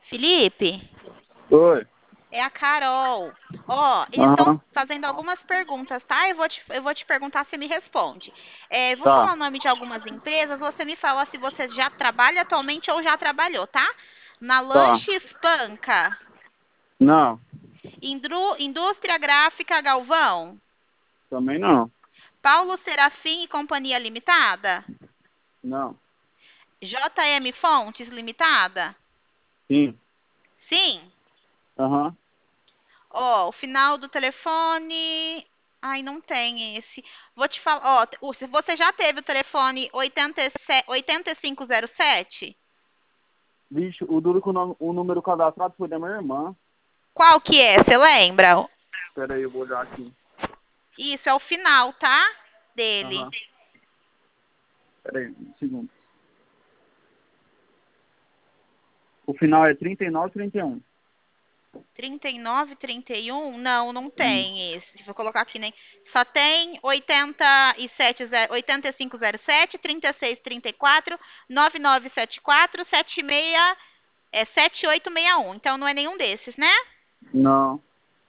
Felipe, Oi. é a Carol. Ó, eles estão Aham. fazendo algumas perguntas, tá? Eu vou te perguntar, você me responde. Eu vou Tá. falar o nome de algumas empresas, você me fala se você já trabalha atualmente ou já trabalhou, tá? Na Tá. Lanche Espanca, Não. Indústria Gráfica Galvão, Também não. Paulo Serafim e Companhia Limitada, Não. JM Fontes Limitada. Sim. Sim. Aham. Ó, o final do telefone. Ai, não tem esse. Vou te falar. Ó, você já teve o telefone 8507? Vixe, o duro que o número cadastrado foi da minha irmã. Qual que é? Você lembra? Pera aí, eu vou olhar aqui. Isso é o final, tá? Dele. Aham. Pera aí, um segundo. O final é 3931. 3931? Não, não Hum. tem esse. Vou colocar aqui, né? Só tem 8507, 3634, 9974, 7861. Então não é nenhum desses, né? Não.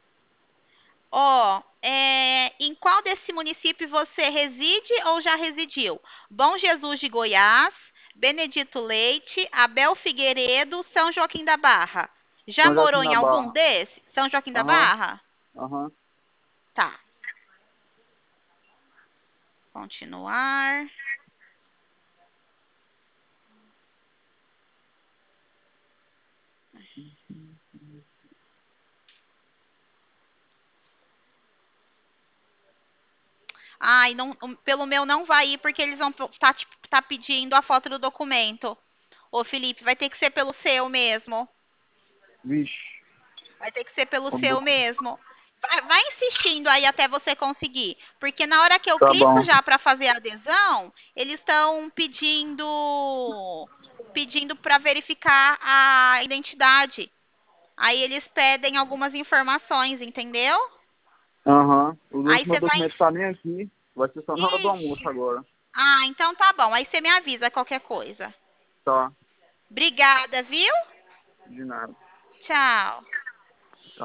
Ó, em qual desse município você reside ou já residiu? Bom Jesus de Goiás, Benedito Leite, Abel Figueiredo, São Joaquim da Barra. Já São Joaquim morou em da algum Barra. desses? São Joaquim da Aham. Barra? Aham. Tá. Continuar. Ai, não, pelo meu não vai ir porque eles vão tá pedindo a foto do documento. Ô, Felipe, vai ter que ser pelo seu mesmo. Vixe. Vai ter que ser pelo O seu doc- mesmo. Vai insistindo aí até você conseguir. Porque na hora que eu Tá clico bom. já para fazer a adesão, eles estão pedindo para verificar a identidade. Aí eles pedem algumas informações, entendeu? Aham. O duro Aí que meu você vai. documento tá nem aqui. Vai ser só na hora do almoço Ixi. agora. Ah, então tá bom. Aí você me avisa qualquer coisa. Tá. Obrigada, viu? De nada. Tchau.